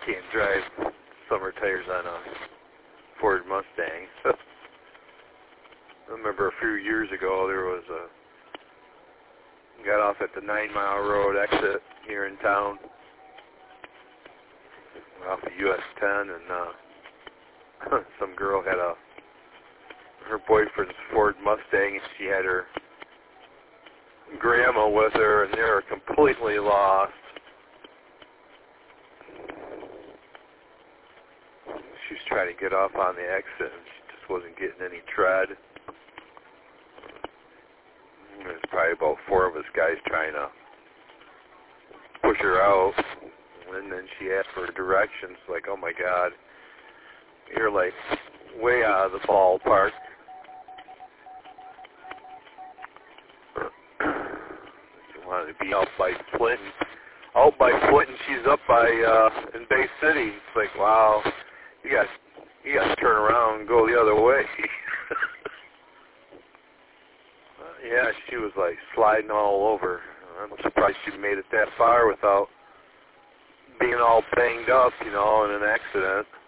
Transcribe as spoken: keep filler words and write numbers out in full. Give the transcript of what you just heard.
can't drive summer tires on a Ford Mustang. I remember a few years ago there was a, got off at the Nine Mile Road exit here in town, off of U S ten, and uh, some girl had a, her boyfriend's Ford Mustang, and she had her grandma with her, and they were completely lost. She was trying to get off on the exit, and she just wasn't getting any tread. There's probably about four of us guys trying to push her out, and then she asked for directions, like, oh my God, you're like way out of the ballpark. She wanted to be out by Clinton. Out by Clinton, she's up by uh, in Bay City. It's like, wow, you got you got to turn around and go the other way. uh, yeah, she was like sliding all over. I'm surprised she made it that far without being all banged up, you know, in an accident.